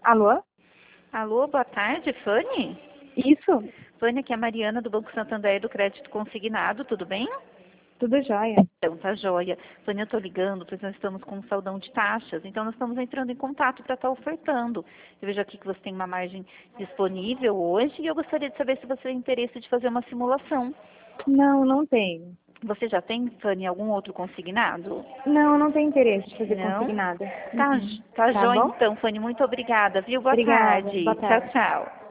Alô? Alô, boa tarde, Fanny? Isso? Fanny, aqui é a Mariana do Banco Santander do Crédito Consignado, tudo bem? Tudo jóia. Então, tá joia. Fanny, eu tô ligando, pois nós estamos com um saldão de taxas, então nós estamos entrando em contato para estar ofertando. Eu vejo aqui que você tem uma margem disponível hoje e eu gostaria de saber se você tem interesse de fazer uma simulação. Não, não tenho. Você já tem, Fanny, algum outro consignado? Não, não tenho interesse de fazer Não? consignada. Tá, tá Tá joia bom? então, Fanny, muito obrigada, viu? Boa Obrigada. tarde. Boa Tchau, tarde. tchau.